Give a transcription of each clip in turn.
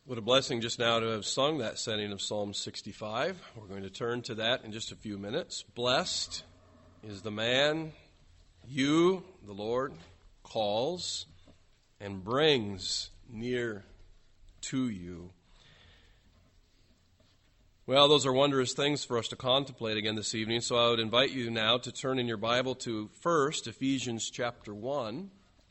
What a blessing just now to have sung that setting of Psalm 65. We're going to turn to that in just a few minutes. Blessed is the man you, the Lord, calls and brings near to you. Well, those are wondrous things for us to contemplate again this evening, so I would invite you now to turn in your Bible to first Ephesians chapter 1.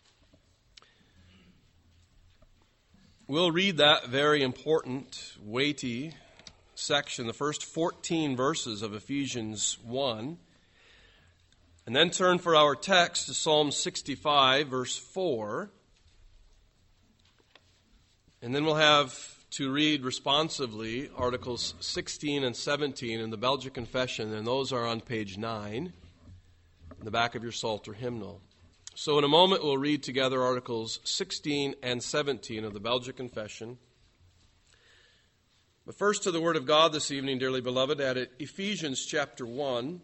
We'll read that very important, weighty section, the first 14 verses of Ephesians 1, and then turn for our text to Psalm 65, verse 4, and then we'll have to read responsively Articles 16 and 17 in the Belgic Confession, and those are on page 9 in the back of your Psalter hymnal. So in a moment we'll read together Articles 16 and 17 of the Belgic Confession. But first to the Word of God this evening, dearly beloved, at Ephesians chapter 1,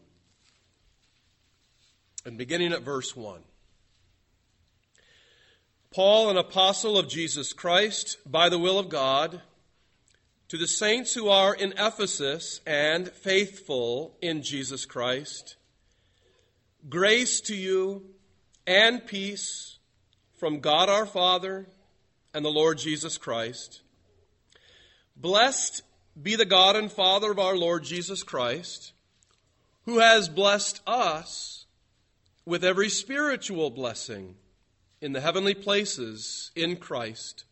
and beginning at verse 1. Paul, an apostle of Jesus Christ, by the will of God, to the saints who are in Ephesus and faithful in Jesus Christ, grace to you and peace from God our Father and the Lord Jesus Christ. Blessed be the God and Father of our Lord Jesus Christ, who has blessed us with every spiritual blessing in the heavenly places in Christ,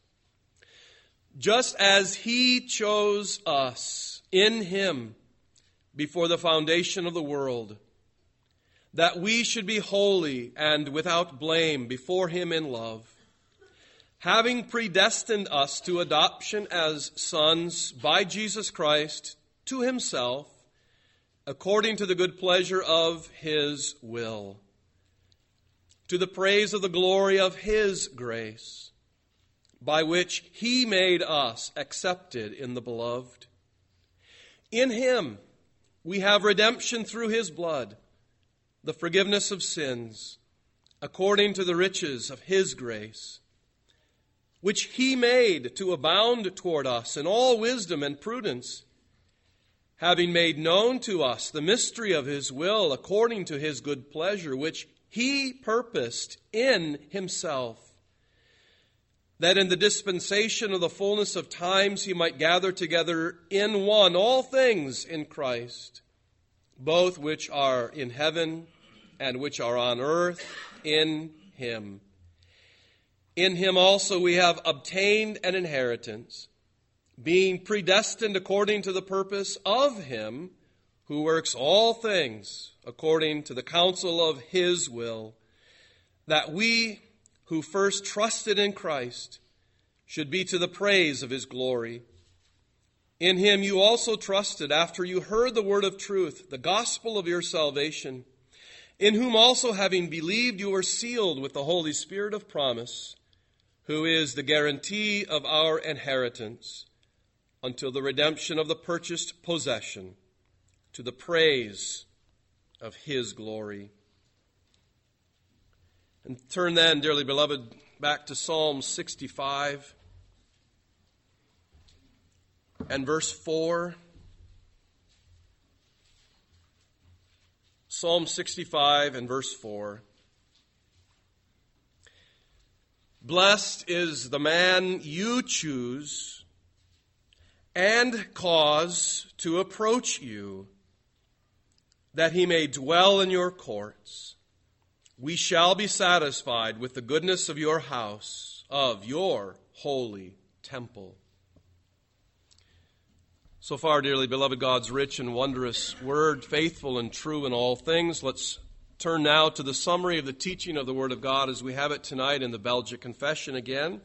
just as He chose us in Him before the foundation of the world, that we should be holy and without blame before Him in love, having predestined us to adoption as sons by Jesus Christ to Himself, according to the good pleasure of His will, to the praise of the glory of His grace, by which He made us accepted in the Beloved. In Him we have redemption through His blood, the forgiveness of sins, according to the riches of His grace, which He made to abound toward us in all wisdom and prudence, having made known to us the mystery of His will, according to His good pleasure, which He purposed in Himself, that in the dispensation of the fullness of times He might gather together in one all things in Christ, both which are in heaven and which are on earth in Him. In Him also we have obtained an inheritance, being predestined according to the purpose of Him who works all things according to the counsel of His will, that we who first trusted in Christ should be to the praise of His glory. In Him you also trusted after you heard the word of truth, the gospel of your salvation, in whom also having believed you were sealed with the Holy Spirit of promise, who is the guarantee of our inheritance until the redemption of the purchased possession, to the praise of His glory. And turn then, dearly beloved, back to Psalm 65 and verse 4. Psalm 65 and verse 4. Blessed is the man you choose and cause to approach you, that he may dwell in your courts. We shall be satisfied with the goodness of your house, of your holy temple. So far, dearly beloved, God's rich and wondrous word, faithful and true in all things. Let's turn now to the summary of the teaching of the Word of God as we have it tonight in the Belgic Confession again.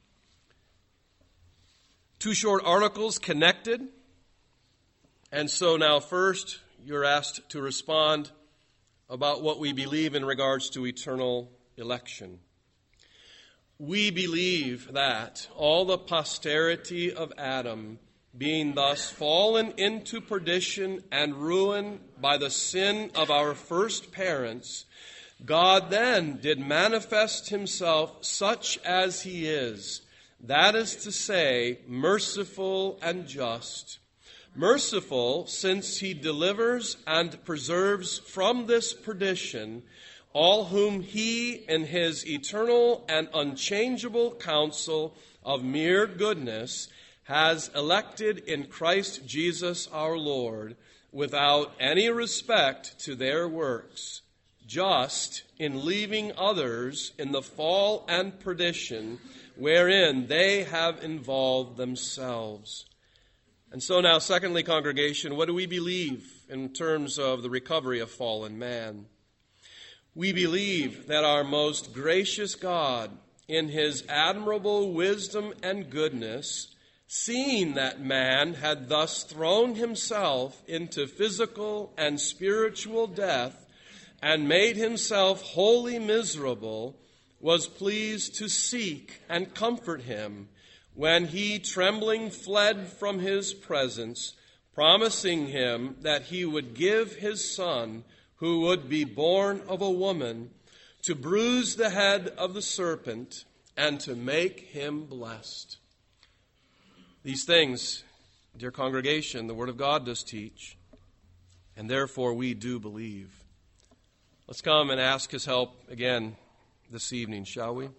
Two short articles connected. And so now first, you're asked to respond about what we believe in regards to eternal election. We believe that all the posterity of Adam, being thus fallen into perdition and ruin by the sin of our first parents, God then did manifest Himself such as He is, that is to say, merciful and just. Merciful, since he delivers and preserves from this perdition all whom he, in his eternal and unchangeable counsel of mere goodness, has elected in Christ Jesus our Lord, without any respect to their works, just in leaving others in the fall and perdition wherein they have involved themselves. And so now, secondly, congregation, what do we believe in terms of the recovery of fallen man? We believe that our most gracious God, in his admirable wisdom and goodness, seeing that man had thus thrown himself into physical and spiritual death and made himself wholly miserable, was pleased to seek and comfort him when he, trembling, fled from his presence, promising him that he would give his Son, who would be born of a woman, to bruise the head of the serpent and to make him blessed. These things, dear congregation, the Word of God does teach, and therefore we do believe. Let's come and ask his help again this evening, shall we?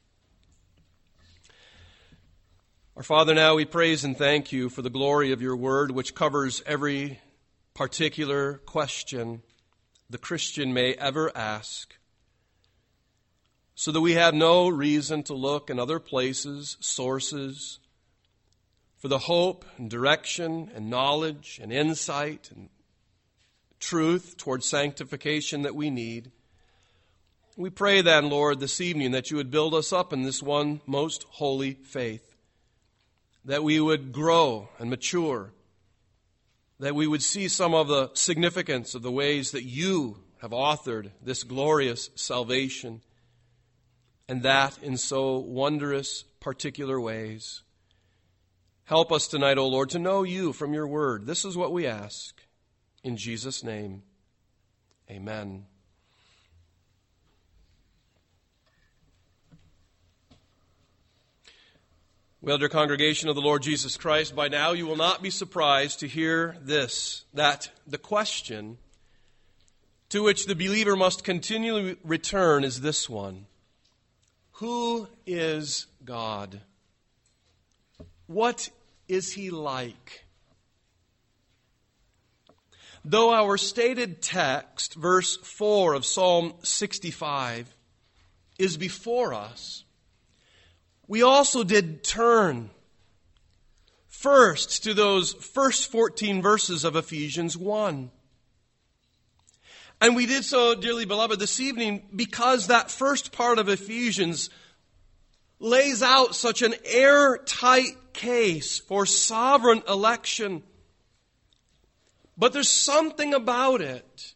Our Father, now we praise and thank you for the glory of your word, which covers every particular question the Christian may ever ask, so that we have no reason to look in other places, sources, for the hope and direction and knowledge and insight and truth towards sanctification that we need. We pray then, Lord, this evening that you would build us up in this one most holy faith, that we would grow and mature, that we would see some of the significance of the ways that you have authored this glorious salvation, and that in so wondrous particular ways. Help us tonight, O Lord, to know you from your word. This is what we ask. In Jesus' name, amen. Well, dear congregation of the Lord Jesus Christ, by now you will not be surprised to hear this, that the question to which the believer must continually return is this one: who is God? What is he like? Though our stated text, verse 4 of Psalm 65, is before us, we also did turn first to those first 14 verses of Ephesians 1. And we did so, dearly beloved, this evening because that first part of Ephesians lays out such an airtight case for sovereign election. But there's something about it.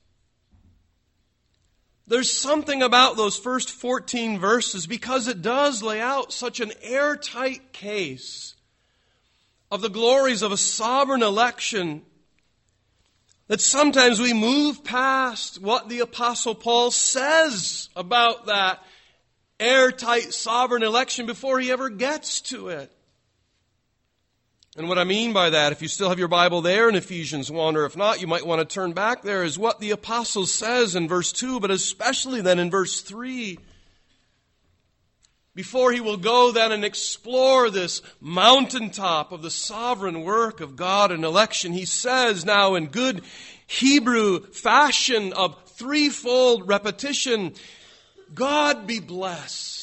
There's something about those first 14 verses, because it does lay out such an airtight case of the glories of a sovereign election, that sometimes we move past what the Apostle Paul says about that airtight sovereign election before he ever gets to it. And what I mean by that, if you still have your Bible there in Ephesians 1, or if not, you might want to turn back there, is what the apostle says in verse 2, but especially then in verse 3. Before he will go then and explore this mountaintop of the sovereign work of God and election, he says now in good Hebrew fashion of threefold repetition, God be blessed.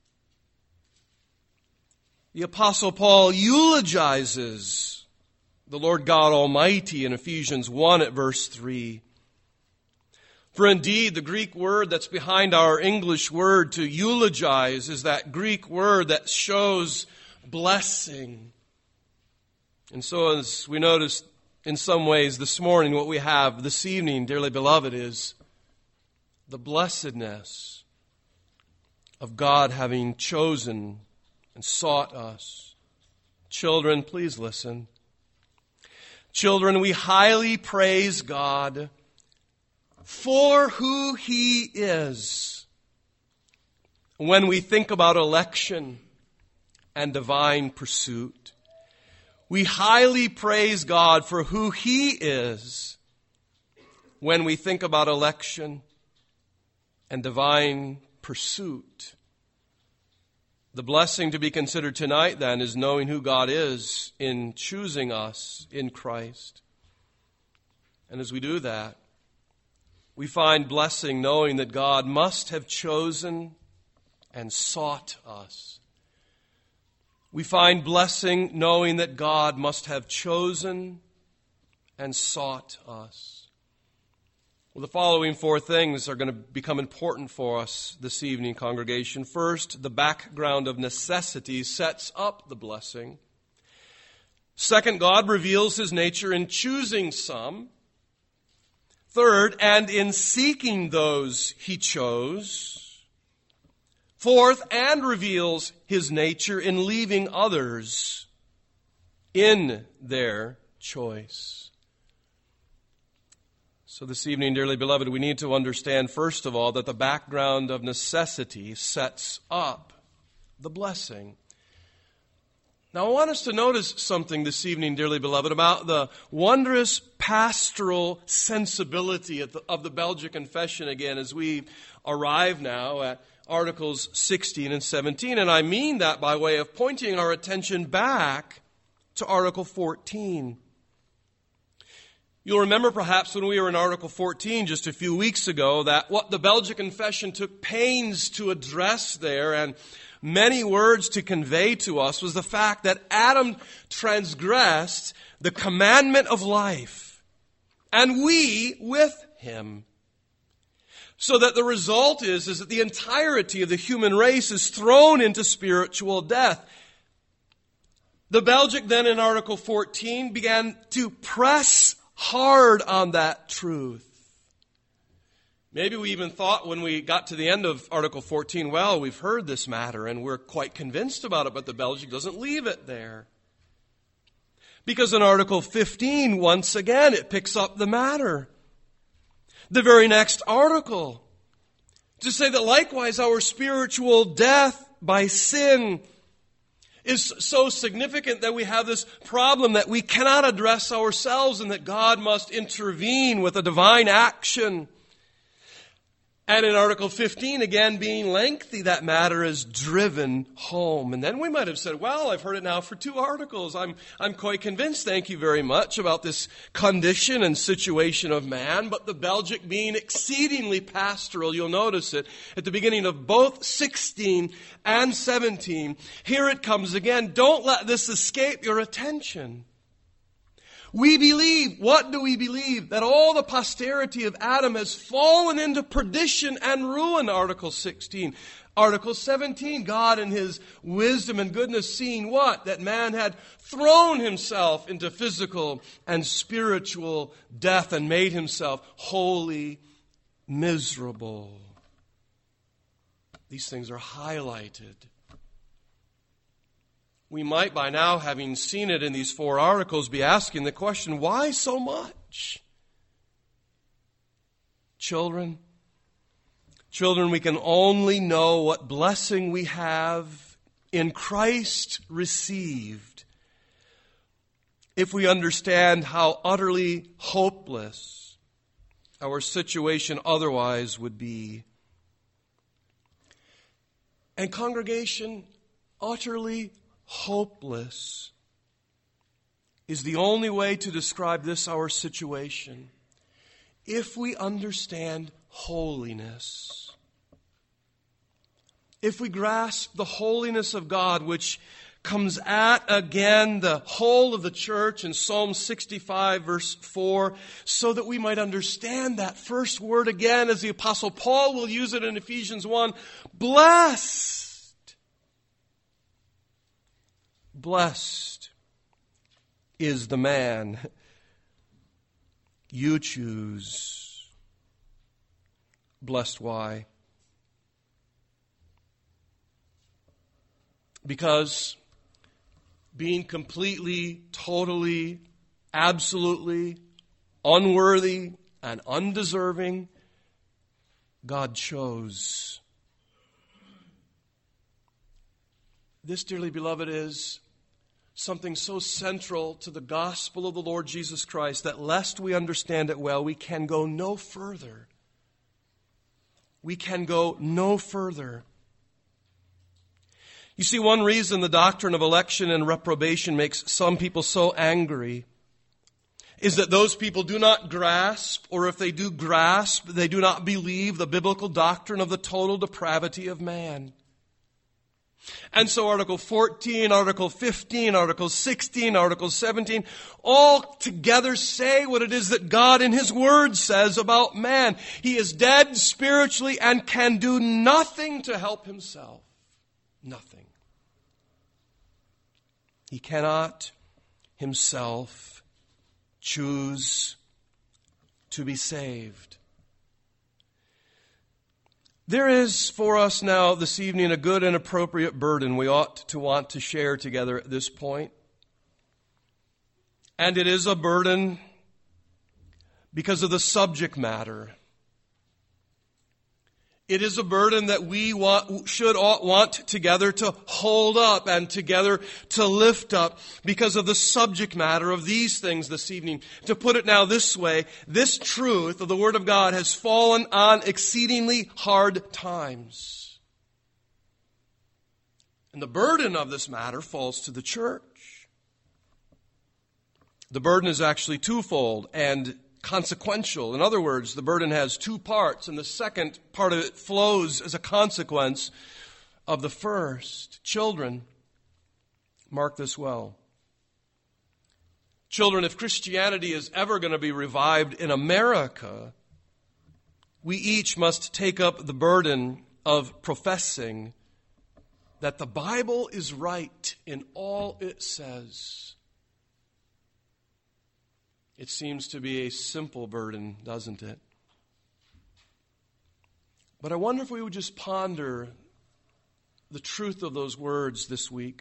The Apostle Paul eulogizes the Lord God Almighty in Ephesians 1 at verse 3. For indeed, the Greek word that's behind our English word to eulogize is that Greek word that shows blessing. And so as we noticed in some ways this morning, what we have this evening, dearly beloved, is the blessedness of God having chosen and sought us. Children, please listen. Children, we highly praise God for who he is when we think about election and divine pursuit. We highly praise God for who He is when we think about election and divine pursuit. The blessing to be considered tonight, then, is knowing who God is in choosing us in Christ. And as we do that, we find blessing knowing that God must have chosen and sought us. We find blessing knowing that God must have chosen and sought us. Well, the following four things are going to become important for us this evening, congregation. First, the background of necessity sets up the blessing. Second, God reveals His nature in choosing some. Third, and in seeking those He chose. Fourth, and reveals His nature in leaving others in their choice. So this evening, dearly beloved, we need to understand, first of all, that the background of necessity sets up the blessing. Now, I want us to notice something this evening, dearly beloved, about the wondrous pastoral sensibility of the Belgic Confession again as we arrive now at Articles 16 and 17. And I mean that by way of pointing our attention back to Article 14. You'll remember perhaps when we were in Article 14 just a few weeks ago that what the Belgic Confession took pains to address there and many words to convey to us was the fact that Adam transgressed the commandment of life, and we with him. So that the result is that the entirety of the human race is thrown into spiritual death. The Belgic then in Article 14 began to press hard on that truth. Maybe we even thought when we got to the end of Article 14, well, we've heard this matter and we're quite convinced about it, but the Belgic doesn't leave it there. Because in Article 15, once again, it picks up the matter. The very next article, to say that likewise our spiritual death by sin is so significant that we have this problem that we cannot address ourselves and that God must intervene with a divine action. And in Article 15, again, being lengthy, that matter is driven home. And then we might have said, well, I've heard it now for 2 articles. I'm quite convinced, thank you very much, about this condition and situation of man. But the Belgic being exceedingly pastoral, you'll notice it at the beginning of both 16 and 17. Here it comes again. Don't let this escape your attention. We believe, what do we believe? That all the posterity of Adam has fallen into perdition and ruin, Article 16. Article 17, God in His wisdom and goodness seeing what? That man had thrown himself into physical and spiritual death and made himself wholly miserable. These things are highlighted. We might by now, having seen it in these 4 articles, be asking the question, why so much? Children, we can only know what blessing we have in Christ received if we understand how utterly hopeless our situation otherwise would be. And congregation, utterly hopeless is the only way to describe this, our situation, if we understand holiness. If we grasp the holiness of God, which comes at again the whole of the church in Psalm 65 verse 4, so that we might understand that first word again as the Apostle Paul will use it in Ephesians 1, blessed. Blessed is the man you choose. Blessed why? Because being completely, totally, absolutely unworthy and undeserving, God chose. This, dearly beloved, is something so central to the gospel of the Lord Jesus Christ that lest we understand it well, we can go no further. We can go no further. You see, one reason the doctrine of election and reprobation makes some people so angry is that those people do not grasp, or if they do grasp, they do not believe the biblical doctrine of the total depravity of man. And so Article 14, Article 15, Article 16, Article 17, all together say what it is that God in His Word says about man. He is dead spiritually and can do nothing to help himself. Nothing. He cannot himself choose to be saved. There is for us now this evening a good and appropriate burden we ought to want to share together at this point. And it is a burden because of the subject matter. It is a burden that we should want together to hold up and together to lift up because of the subject matter of these things this evening. To put it now this way, this truth of the Word of God has fallen on exceedingly hard times. And the burden of this matter falls to the church. The burden is actually twofold and consequential. In other words, the burden has two parts, and the second part of it flows as a consequence of the first. Children, mark this well. Children, if Christianity is ever going to be revived in America, we each must take up the burden of professing that the Bible is right in all it says. It seems to be a simple burden, doesn't it? But I wonder if we would just ponder the truth of those words this week.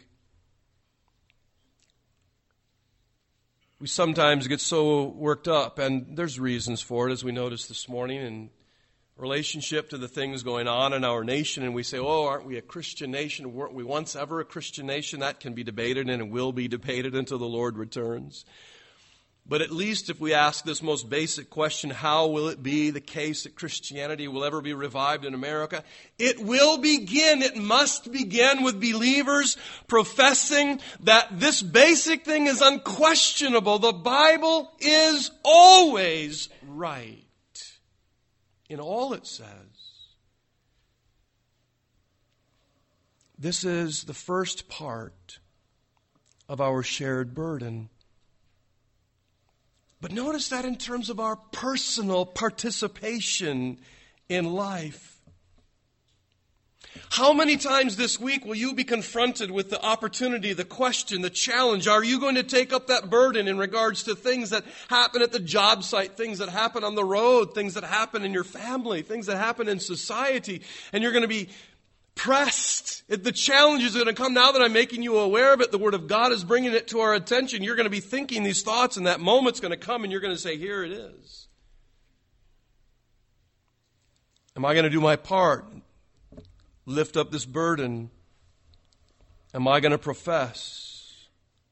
We sometimes get so worked up, and there's reasons for it, as we noticed this morning, in relationship to the things going on in our nation, and we say, oh, aren't we a Christian nation? Weren't we once ever a Christian nation? That can be debated, and it will be debated until the Lord returns. But at least if we ask this most basic question, how will it be the case that Christianity will ever be revived in America? It will begin, it must begin with believers professing that this basic thing is unquestionable. The Bible is always right in all it says. This is the first part of our shared burden. But notice that in terms of our personal participation in life. How many times this week will you be confronted with the opportunity, the question, the challenge? Are you going to take up that burden in regards to things that happen at the job site, things that happen on the road, things that happen in your family, things that happen in society, and you're going to be pressed? The challenge is going to come now that I'm making you aware of it. The Word of God is bringing it to our attention. You're going to be thinking these thoughts, and that moment's going to come, and you're going to say, here it is. Am I going to do my part? Lift up this burden? Am I going to profess?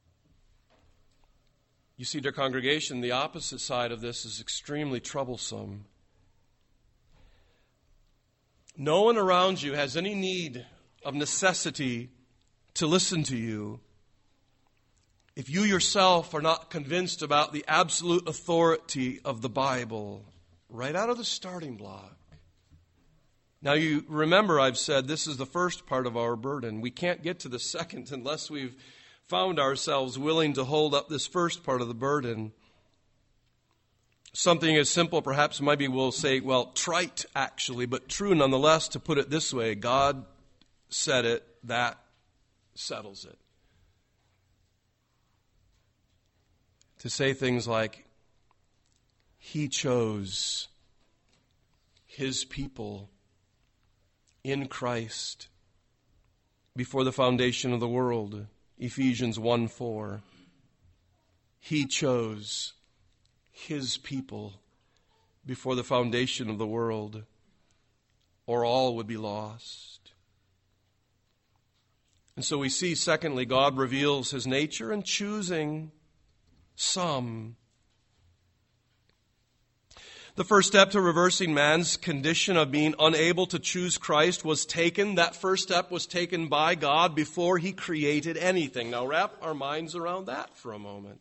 You see, dear congregation, the opposite side of this is extremely troublesome. No one around you has any need of necessity to listen to you if you yourself are not convinced about the absolute authority of the Bible right out of the starting block. Now you remember I've said this is the first part of our burden. We can't get to the second unless we've found ourselves willing to hold up this first part of the burden. Something as simple, perhaps maybe we'll say, well, trite actually, but true nonetheless, to put it this way: God said it, that settles it. To say things like, He chose His people in Christ before the foundation of the world. Ephesians 1:4. He chose His people before the foundation of the world, or all would be lost. And so we see, secondly, God reveals his nature in choosing some. The first step to reversing man's condition of being unable to choose Christ was taken. That first step was taken by God before he created anything. Now wrap our minds around that for a moment.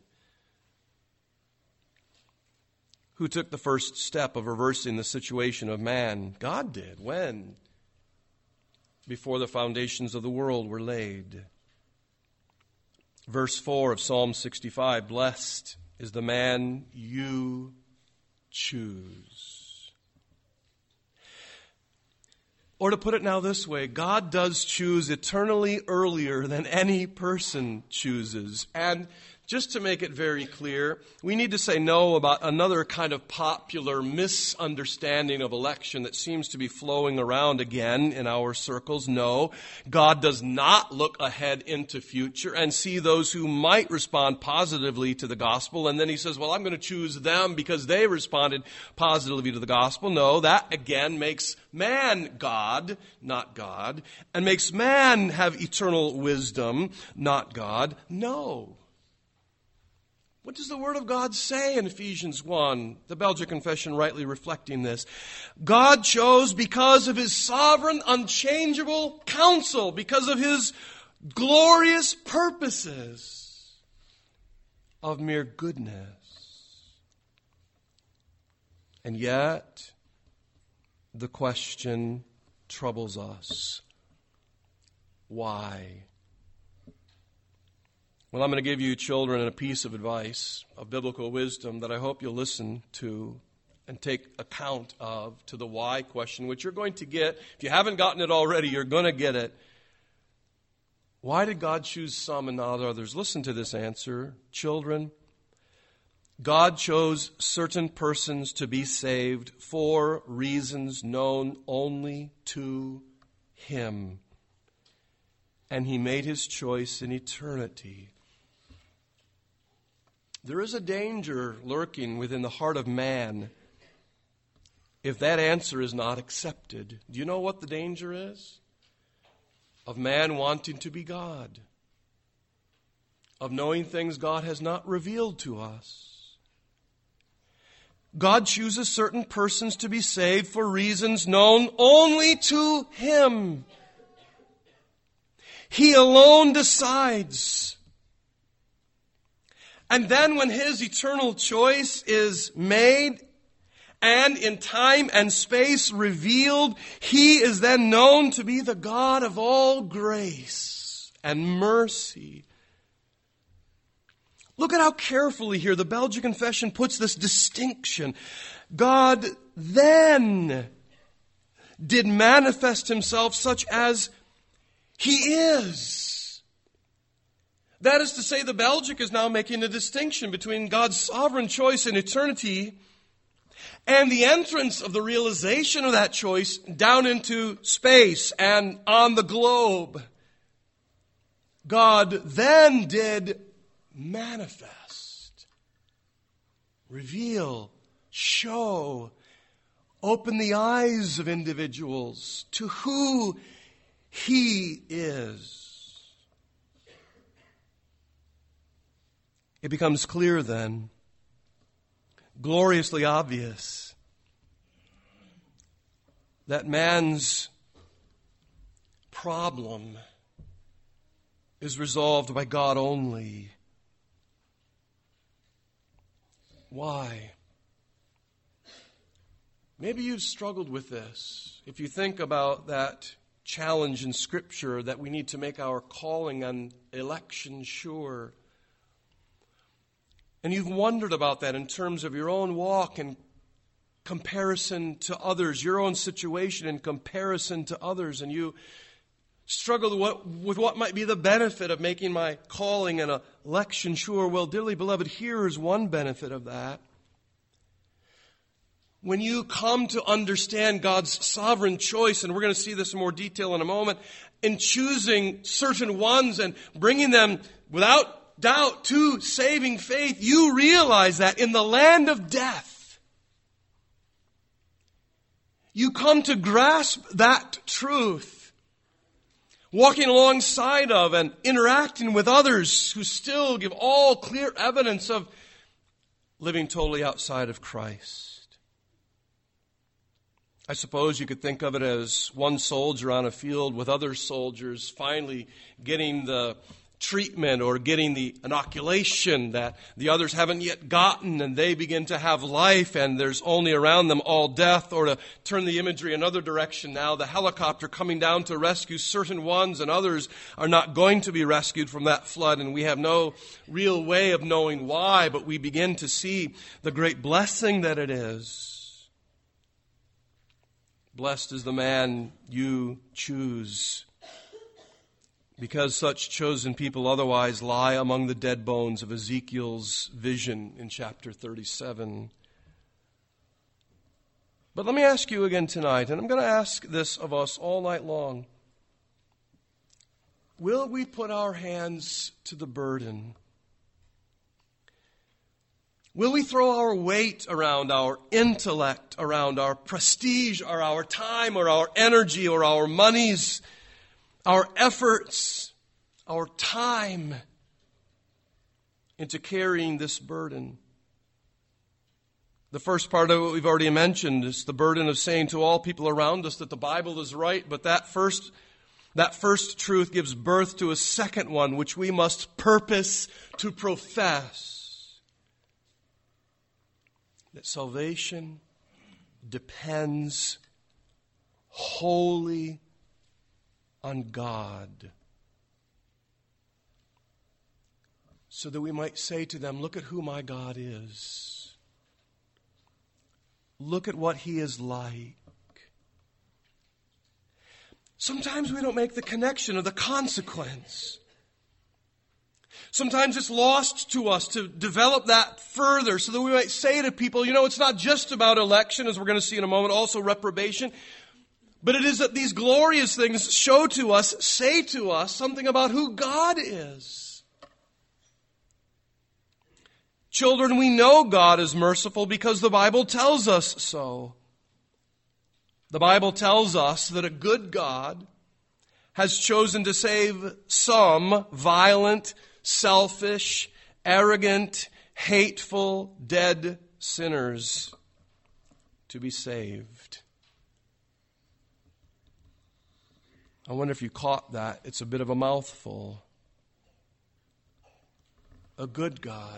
Who took the first step of reversing the situation of man? God did. When? Before the foundations of the world were laid. Verse 4 of Psalm 65, blessed is the man you choose. Or to put it now this way, God does choose eternally earlier than any person chooses. And just to make it very clear, we need to say no about another kind of popular misunderstanding of election that seems to be flowing around again in our circles. No, God does not look ahead into future and see those who might respond positively to the gospel. And then he says, well, I'm going to choose them because they responded positively to the gospel. No, that again makes man God, not God, and makes man have eternal wisdom, not God. No. What does the Word of God say in Ephesians 1? The Belgic Confession rightly reflecting this. God chose because of his sovereign, unchangeable counsel, because of his glorious purposes of mere goodness. And yet, the question troubles us. Why? Well, I'm going to give you children a piece of advice, of biblical wisdom that I hope you'll listen to and take account of, to the why question, which you're going to get. If you haven't gotten it already, you're going to get it. Why did God choose some and not others? Listen to this answer, children. God chose certain persons to be saved for reasons known only to him. And he made his choice in eternity. There is a danger lurking within the heart of man if that answer is not accepted. Do you know what the danger is? Of man wanting to be God. Of knowing things God has not revealed to us. God chooses certain persons to be saved for reasons known only to him. He alone decides. And then when his eternal choice is made and in time and space revealed, he is then known to be the God of all grace and mercy. Look at how carefully here the Belgic Confession puts this distinction. God then did manifest himself such as he is. That is to say, the Belgic is now making a distinction between God's sovereign choice in eternity and the entrance of the realization of that choice down into space and on the globe. God then did manifest, reveal, show, open the eyes of individuals to who he is. It becomes clear then, gloriously obvious, that man's problem is resolved by God only. Why? Maybe you've struggled with this. If you think about that challenge in Scripture that we need to make our calling and election sure. And you've wondered about that in terms of your own walk in comparison to others, your own situation in comparison to others, and you struggle with what might be the benefit of making my calling and election sure. Well, dearly beloved, here is one benefit of that. When you come to understand God's sovereign choice, and we're going to see this in more detail in a moment, in choosing certain ones and bringing them without doubt to saving faith, you realize that in the land of death, you come to grasp that truth. walking alongside of and interacting with others who still give all clear evidence of living totally outside of Christ. I suppose you could think of it as one soldier on a field with other soldiers finally getting the treatment or getting the inoculation that the others haven't yet gotten, and they begin to have life, and there's only around them all death. Or to turn the imagery another direction now, the helicopter coming down to rescue certain ones, and others are not going to be rescued from that flood, and we have no real way of knowing why, but we begin to see the great blessing that it is. Blessed is the man you choose, because such chosen people otherwise lie among the dead bones of Ezekiel's vision in chapter 37. But let me ask you again tonight, and I'm going to ask this of us all night long. Will we put our hands to the burden? Will we throw our weight around, our intellect around, our prestige or our time or our energy or our monies, our efforts, our time into carrying this burden? The first part of it we've already mentioned is the burden of saying to all people around us that the Bible is right, but that first truth gives birth to a second one, which we must purpose to profess. That salvation depends wholly on God, so that we might say to them, look at who my God is. Look at what He is like. Sometimes we don't make the connection of the consequence. Sometimes it's lost to us to develop that further so that we might say to people, it's not just about election, as we're going to see in a moment, also reprobation. But it is that these glorious things say to us something about who God is. Children, we know God is merciful because the Bible tells us so. The Bible tells us that a good God has chosen to save some violent, selfish, arrogant, hateful, dead sinners to be saved. I wonder if you caught that. It's a bit of a mouthful. A good God.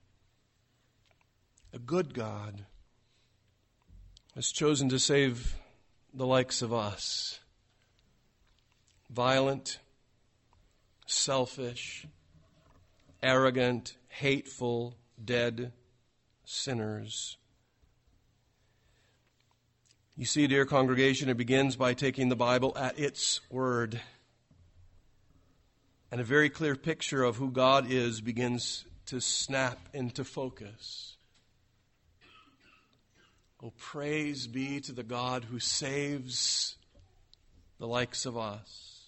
A good God has chosen to save the likes of us. Violent, selfish, arrogant, hateful, dead sinners. You see, dear congregation, it begins by taking the Bible at its word. And a very clear picture of who God is begins to snap into focus. Oh, praise be to the God who saves the likes of us.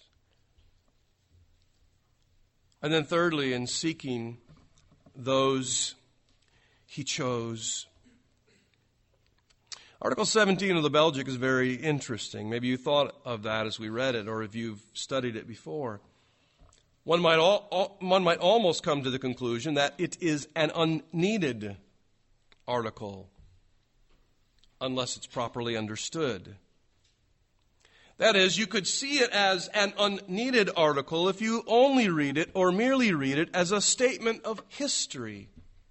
And then thirdly, in seeking those He chose. Article 17 of the Belgic is very interesting. Maybe you thought of that as we read it, or if you've studied it before. One might almost come to the conclusion that it is an unneeded article, unless it's properly understood. That is, you could see it as an unneeded article if you only read it or merely read it as a statement of history.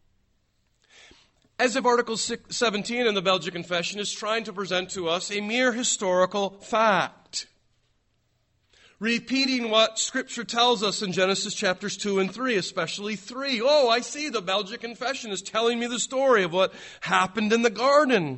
As if Article 17 in the Belgic Confession is trying to present to us a mere historical fact, repeating what Scripture tells us in Genesis chapters 2 and 3, especially 3. Oh, I see, the Belgic Confession is telling me the story of what happened in the garden.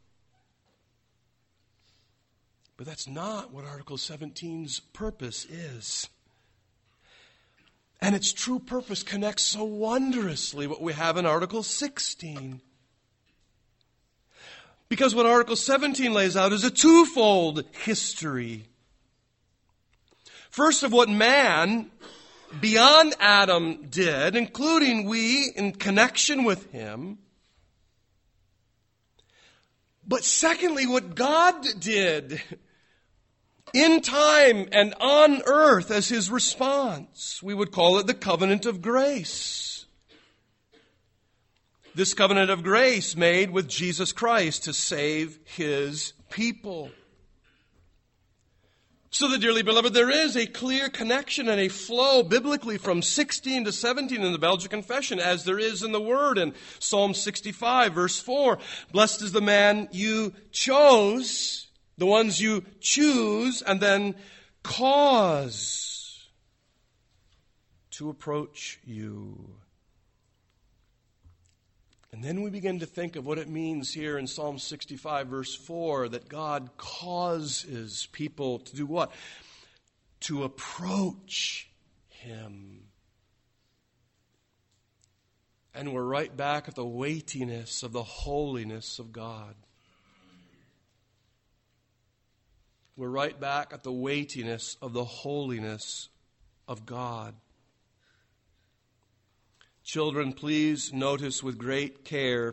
But that's not what Article 17's purpose is. And its true purpose connects so wondrously what we have in Article 16. Because what Article 17 lays out is a twofold history. First, of what man, beyond Adam, did, including we in connection with him. But secondly, what God did in time and on earth as his response. We would call it the covenant of grace. This covenant of grace made with Jesus Christ to save his people. So that, dearly beloved, there is a clear connection and a flow biblically from 16 to 17 in the Belgic Confession, as there is in the Word in Psalm 65, verse 4. Blessed is the man you chose, the ones you choose, and then cause to approach you. And then we begin to think of what it means here in Psalm 65, verse 4, that God causes people to do what? To approach him. And we're right back at the weightiness of the holiness of God. We're right back at the weightiness of the holiness of God. Children, please notice with great care,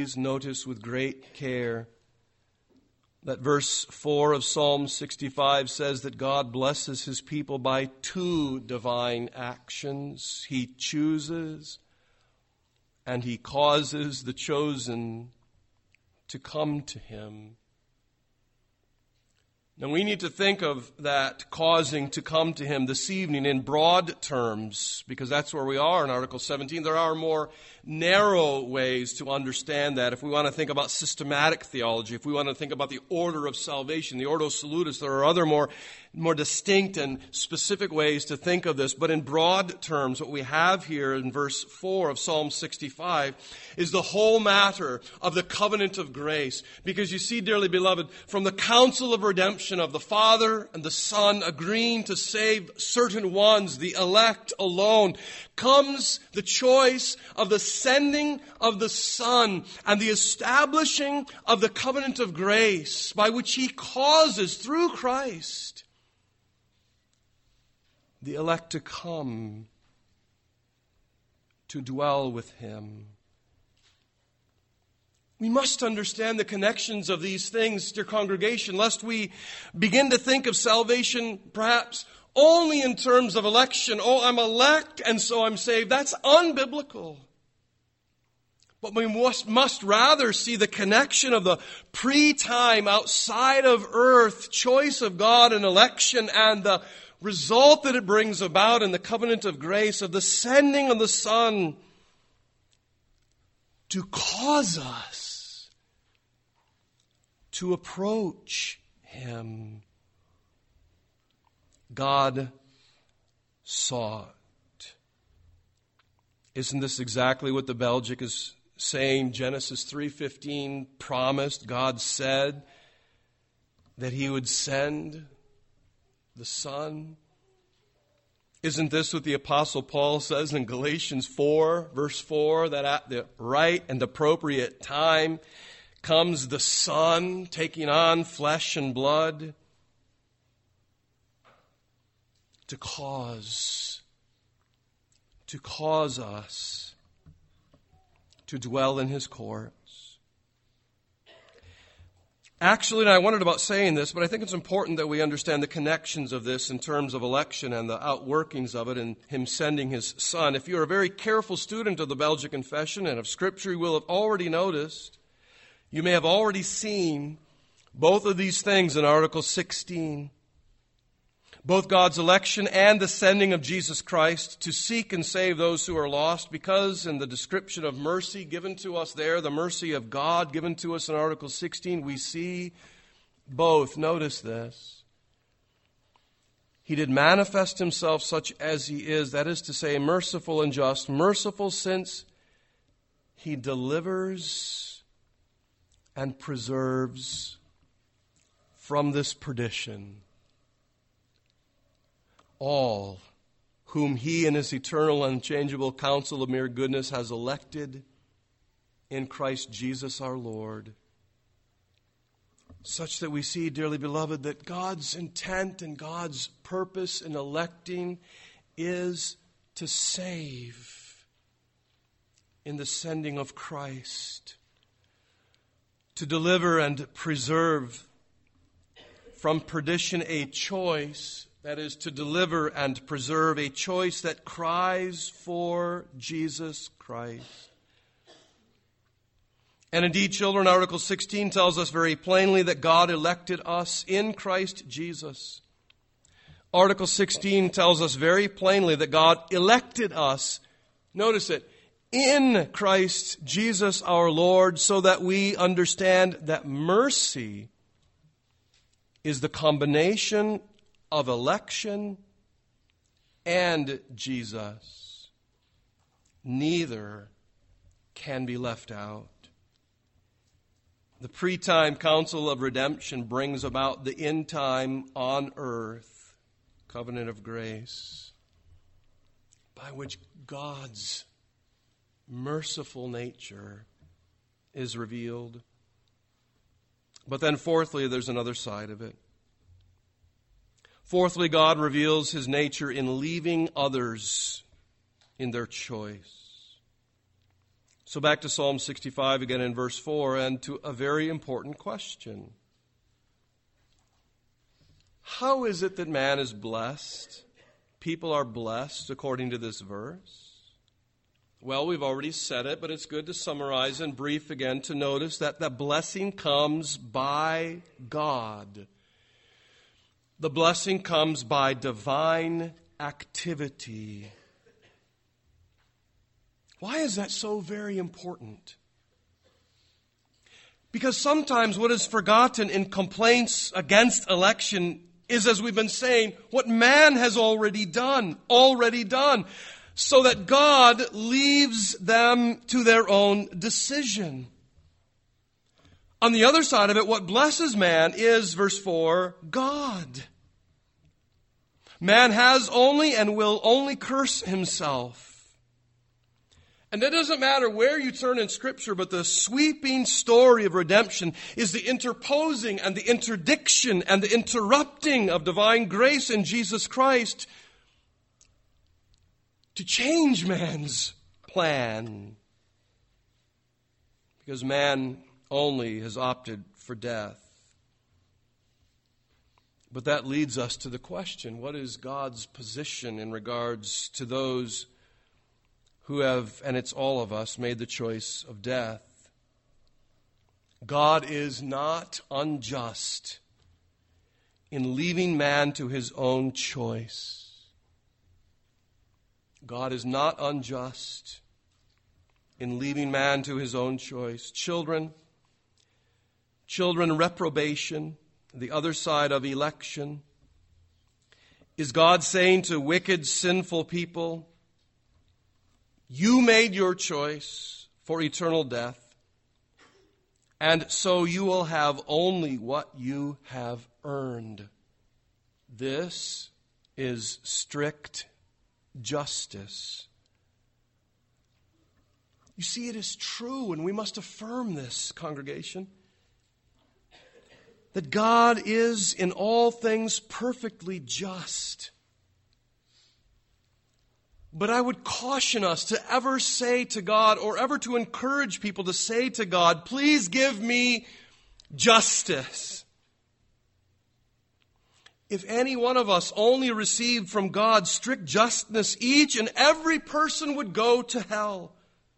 that verse 4 of Psalm 65 says that God blesses his people by two divine actions. He chooses and he causes the chosen to come to him. Now we need to think of that causing to come to him this evening in broad terms, because that's where we are in Article 17. There are more narrow ways to understand that. If we want to think about systematic theology, if we want to think about the order of salvation, the Ordo Salutis, there are other more distinct and specific ways to think of this. But in broad terms, what we have here in verse 4 of Psalm 65 is the whole matter of the covenant of grace. Because you see, dearly beloved, from the counsel of redemption of the Father and the Son agreeing to save certain ones, the elect alone, comes the choice of the sending of the Son and the establishing of the covenant of grace by which he causes, through Christ, the elect to come to dwell with him. We must understand the connections of these things, dear congregation, lest we begin to think of salvation perhaps only in terms of election. Oh, I'm elect and so I'm saved. That's unbiblical. But we must rather see the connection of the pre-time, outside of earth, choice of God and election, and the result that it brings about in the covenant of grace of the sending of the Son to cause us to approach him. God saw it. Isn't this exactly what the Belgic is saying? Genesis 3:15 promised, God said that he would send the Son. Isn't this what the Apostle Paul says in Galatians 4, verse 4, that at the right and appropriate time comes the Son taking on flesh and blood to cause us to dwell in his courts. Actually, and I wondered about saying this, but I think it's important that we understand the connections of this in terms of election and the outworkings of it and him sending his Son. If you're a very careful student of the Belgic Confession and of Scripture, you will have already noticed, you may have already seen both of these things in Article 16. Both God's election and the sending of Jesus Christ to seek and save those who are lost, because in the description of mercy given to us there, the mercy of God given to us in Article 16, we see both. Notice this. He did manifest himself such as he is, that is to say, merciful and just. Merciful since he delivers and preserves from this perdition all whom he in his eternal unchangeable counsel of mere goodness has elected in Christ Jesus our Lord. Such that we see, dearly beloved, that God's intent and God's purpose in electing is to save in the sending of Christ, to deliver and preserve from perdition a choice, that is, to deliver and preserve, a choice that cries for Jesus Christ. And indeed, children, Article 16 tells us very plainly that God elected us in Christ Jesus. Article 16 tells us very plainly that God elected us, notice it, in Christ Jesus our Lord, so that we understand that mercy is the combination of election and Jesus. Neither can be left out. The pre-time counsel of redemption brings about the in-time on earth covenant of grace, by which God's merciful nature is revealed. But then fourthly, there's another side of it. Fourthly, God reveals his nature in leaving others in their choice. So back to Psalm 65 again in verse 4, and to a very important question. How is it that man is blessed? People are blessed according to this verse. Well, we've already said it, but it's good to summarize in brief again to notice that the blessing comes by God. The blessing comes by divine activity. Why is that so very important? Because sometimes what is forgotten in complaints against election is, as we've been saying, what man has already done. So that God leaves them to their own decision. On the other side of it, what blesses man is, verse 4, God. Man has only and will only curse himself. And it doesn't matter where you turn in Scripture, but the sweeping story of redemption is the interposing and the interdiction and the interrupting of divine grace in Jesus Christ to change man's plan. Because man only has opted for death. But that leads us to the question, what is God's position in regards to those who have, and it's all of us, made the choice of death? God is not unjust in leaving man to his own choice. God is not unjust in leaving man to his own choice. Children, reprobation, the other side of election. Is God saying to wicked, sinful people, you made your choice for eternal death, and so you will have only what you have earned? This is strict justice. You see, it is true, and we must affirm this, congregation, that God is in all things perfectly just. But I would caution us to ever say to God, or ever to encourage people to say to God, please give me justice. If any one of us only received from God strict justness, each and every person would go to hell.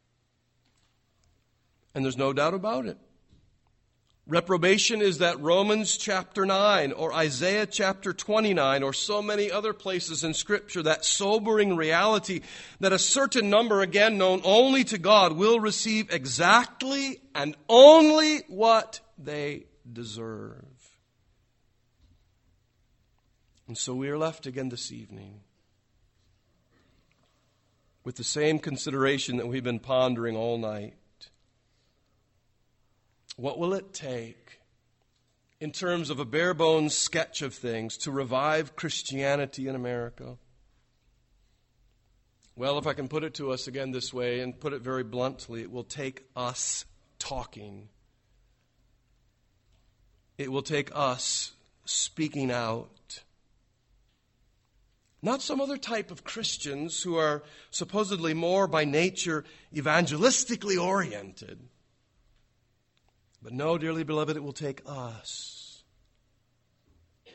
And there's no doubt about it. Reprobation is that Romans chapter 9 or Isaiah chapter 29 or so many other places in Scripture, that sobering reality that a certain number, again known only to God, will receive exactly and only what they deserve. And so we are left again this evening with the same consideration that we've been pondering all night. What will it take, in terms of a bare-bones sketch of things, to revive Christianity in America? Well, if I can put it to us again this way, and put it very bluntly, it will take us talking. It will take us speaking out. Not some other type of Christians who are supposedly more by nature evangelistically oriented. But no, dearly beloved, it will take us.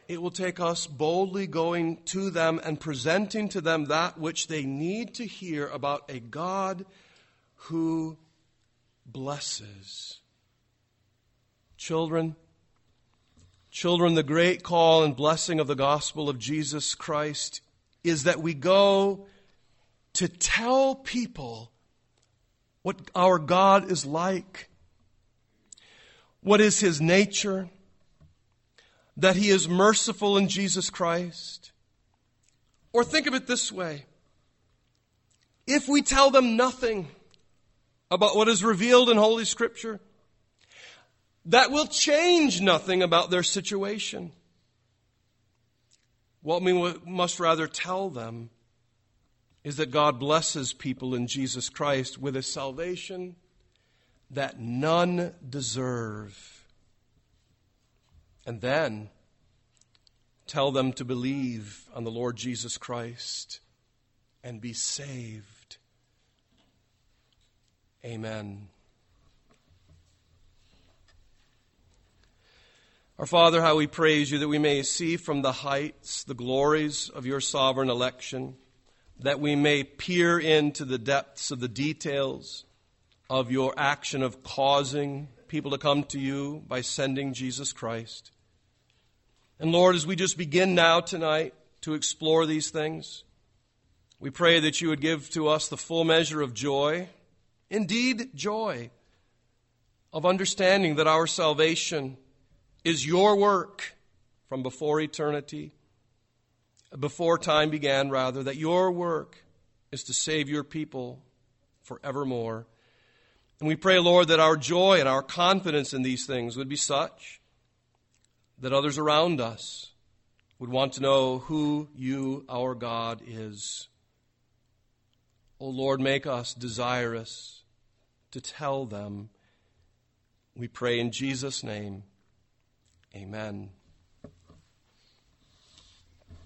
it will take us boldly going to them and presenting to them that which they need to hear about a God who blesses. Children, the great call and blessing of the gospel of Jesus Christ is that we go to tell people what our God is like, what is His nature, that He is merciful in Jesus Christ. Or think of it this way. If we tell them nothing about what is revealed in Holy Scripture, that will change nothing about their situation. What we must rather tell them is that God blesses people in Jesus Christ with a salvation that none deserve. And then tell them to believe on the Lord Jesus Christ and be saved. Amen. Our Father, how we praise You that we may see from the heights the glories of Your sovereign election, that we may peer into the depths of the details of Your action of causing people to come to You by sending Jesus Christ. And Lord, as we just begin now tonight to explore these things, we pray that You would give to us the full measure of joy, indeed joy, of understanding that our salvation is Your work from before eternity, before time began rather, that Your work is to save Your people forevermore. And we pray, Lord, that our joy and our confidence in these things would be such that others around us would want to know who You, our God, is. O Lord, make us desirous to tell them. We pray in Jesus' name. Amen.